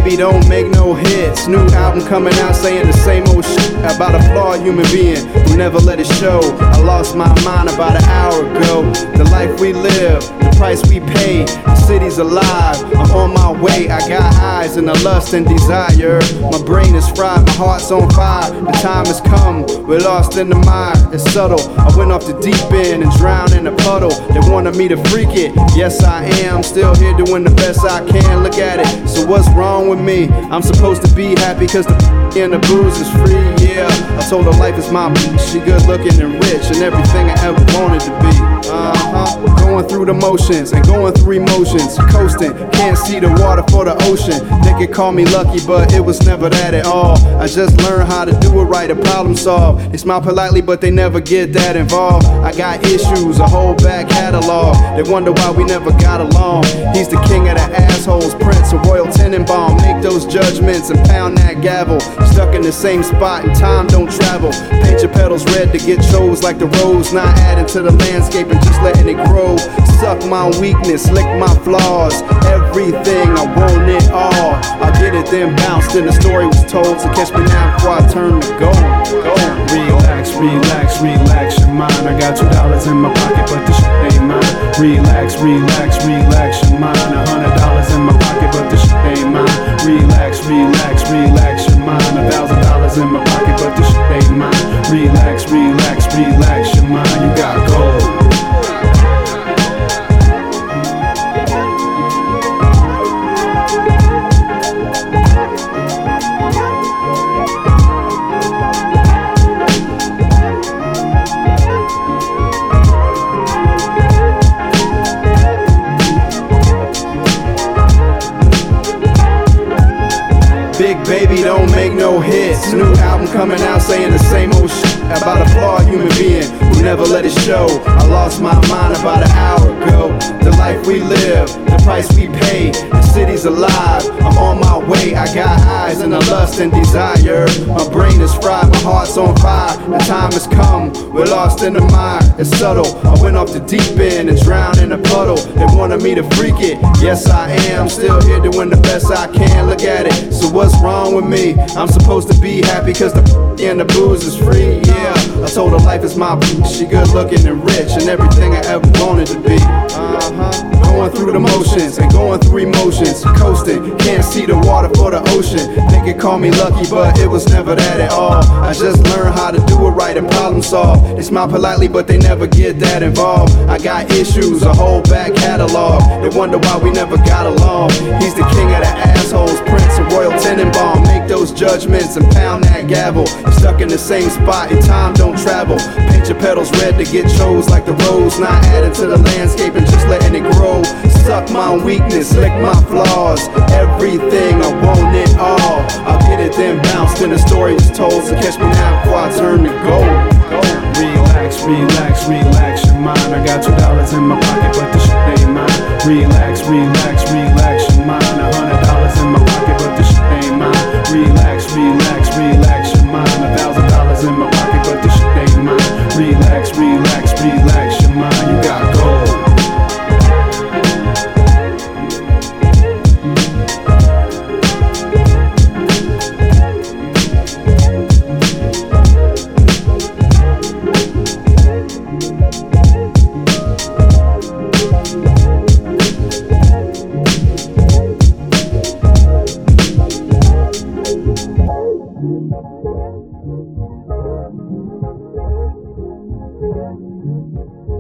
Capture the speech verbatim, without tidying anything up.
baby don't make no hits. New album coming out saying the same old shit about a flawed human being who never let it show. I lost my mind about an hour ago. The life we live, the price we pay, the city's alive, I'm on my way. I got eyes and a lust and desire. My brain is fried, my heart's on fire. The time has come, we're lost in the mire. It's subtle, I went off the deep end and drowned in a puddle. They wanted me to freak it, yes I am. Still here doing the best I can, look at it. So what's wrong with me? I'm supposed to be happy cause the and the booze is free, yeah. I told her life is my she good looking and rich and everything I ever wanted to be. Uh-huh. Going through the motions and going through emotions, coasting, can't see the water for the ocean. They could call me lucky, but it was never that at all. I just learned how to do it right, a problem solved. They smile politely, but they never get that involved. I got issues, a whole back catalog. They wonder why we never got along. He's the king of the assholes, Prince of Royal Tenenbaum. Make those judgments and pound that gavel. Stuck in the same spot and time don't travel. Paint your petals red to get chose like the rose. Not adding to the landscape and just letting it grow. Suck my weakness, lick my flaws. Everything, I want it all. I get it then bounce, then the story was told. So catch me now before I turn to gold. Gold. Relax, relax, relax your mind. I got two dollars in my pocket, but this shit ain't mine. Relax, relax, relax your mind. A hundred dollars in my pocket, but this shit ain't mine. Relax, relax, relax your mind. A thousand dollars in my pocket, but this shit ain't mine. Relax, relax, relax your mind. You got gold. Big baby don't make no hits. New album coming out saying the same old shit about a flawed human being who never let it show. I lost my mind about an hour ago. The life we live, the price we pay, the city's alive, I'm on my way. I got eyes and a lust and desire. My brain is fried, my heart's on fire. The time has come, we're lost in the mire. It's subtle, I went off the deep end and drowned in a puddle. They wanted me to freak it, yes I am. Still here doing the best I can, look at it. So what's wrong with me? I'm supposed to be happy cause the and the booze is free, yeah. I told her life is my she good looking and rich and everything I ever wanted to be. Uh-huh. Going through the motions and going through emotions, coasting, can't see the water for the ocean. They could call me lucky, but it was never that at all. I just learned how to do it right and problem solve. They smile politely, but they never get that involved. I got issues, a whole back catalog. They wonder why we never got along. He's the king of the assholes, Prince of Royal Tenenbaum. Make those judgments and pound that gavel. You're stuck in the same spot and time don't travel. Paint your petals red to get chose like the rose. Not adding to the landscape and just letting it grow. Suck my weakness, lick my flaws. Everything, I want it all. I'll get it then bounce, then the story is told. So catch me now before I turn to gold. Relax, relax, relax your mind. I got two dollars in my pocket, but this shit ain't mine. Relax, relax, relax your mind. A hundred dollars in my pocket, but this shit ain't mine. Relax, relax, relax your mind. A thousand dollars in my pocket, but this shit ain't mine. Relax, relax, relax your mind. You got gold. Thank you.